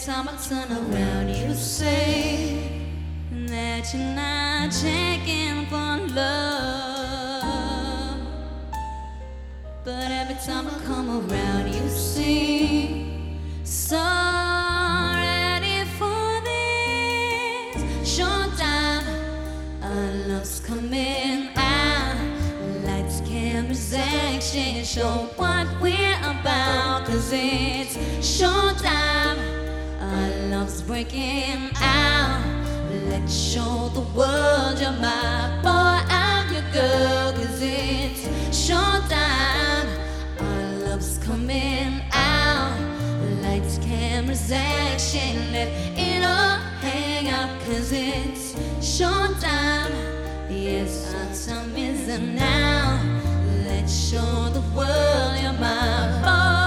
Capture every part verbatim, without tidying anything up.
time I turn around, you say that you're not checking for love. But every time I come around, you seem so ready for this showtime. Our love's coming out, lights, cameras, action, show what we're about. Cause it's showtime, our love's breaking out. Let's show the world you're my boy, I'm your girl. Cause it's showtime, our love's coming out. Lights, cameras, action, let it all hang out. Cause it's showtime, yes, our time is now. Let's show the world you're my boy,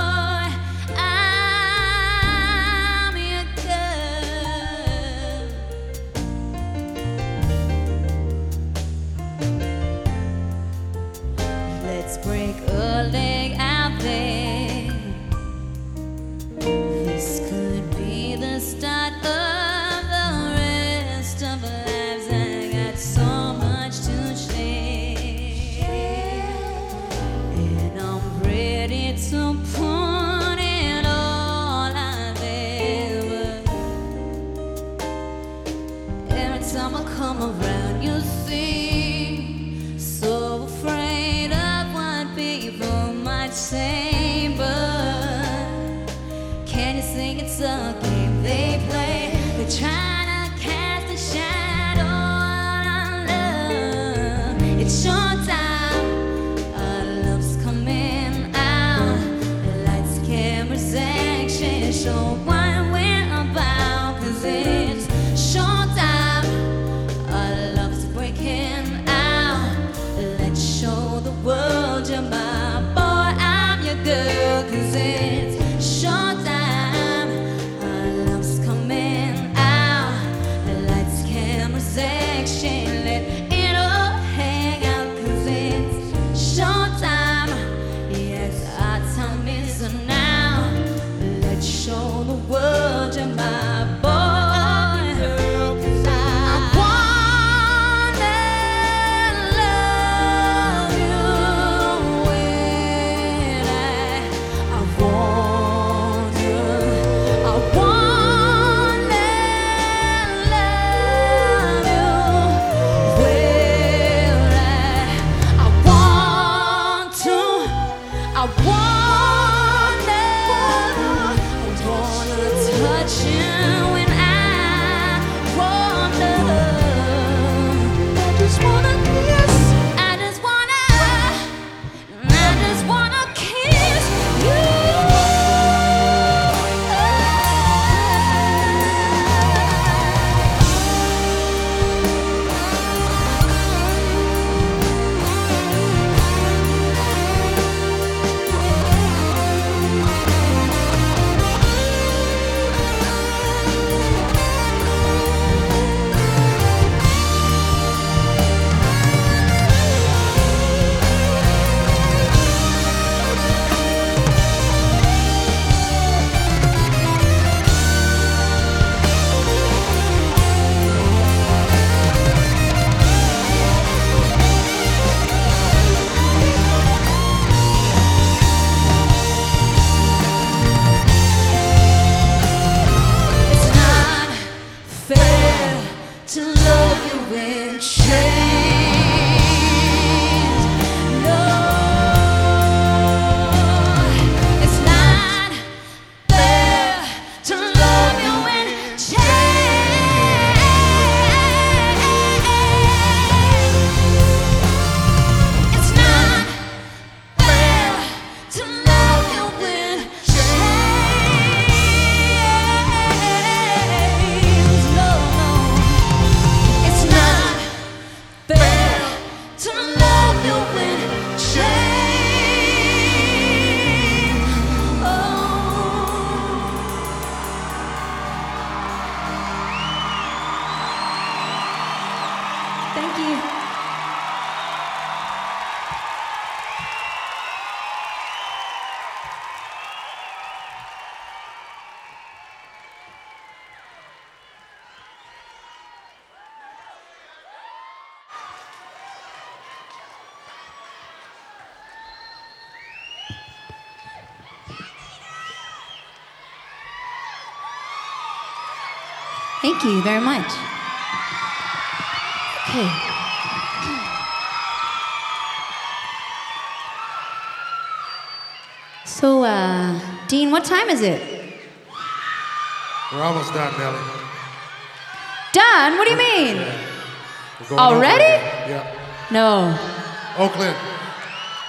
I'm your girl. Let's break a leg out there. This could be the start of the rest of our lives. I got so much to share, and I'm ready to put it all out there. But every time I come around, you seem so afraid of what people might say. But can you see it's a game they play? They're trying to cast a shadow on love. It's showtime, our love's coming out. Lights, cameras, action, show what we're about. Cause it's showtime, our love's breaking out. Let's show the world you're my boy, I'm your girl. Cause it's showtime, our love's coming out. Lights, cameras, action, let it all hang out. Cause it's showtime, yes, our time is now. Let's show the world you're my boy. Cause I wanna love you when I, I want you. I wanna love you when I, I want to. I wanna, I wanna touch you when I wanna. I just wanna kiss. I just wanna, I just wanna kiss you. It's not fair to love you in chains. No, it's not fair to love you in chains. It's not fair to love you in chains. No, no, it's not Thank you very much. Okay. So, uh, Dean, what time is it? We're almost done, Nelly. Done? What do you mean? Yeah. We're going Already? over again. Yeah. No. Oakland.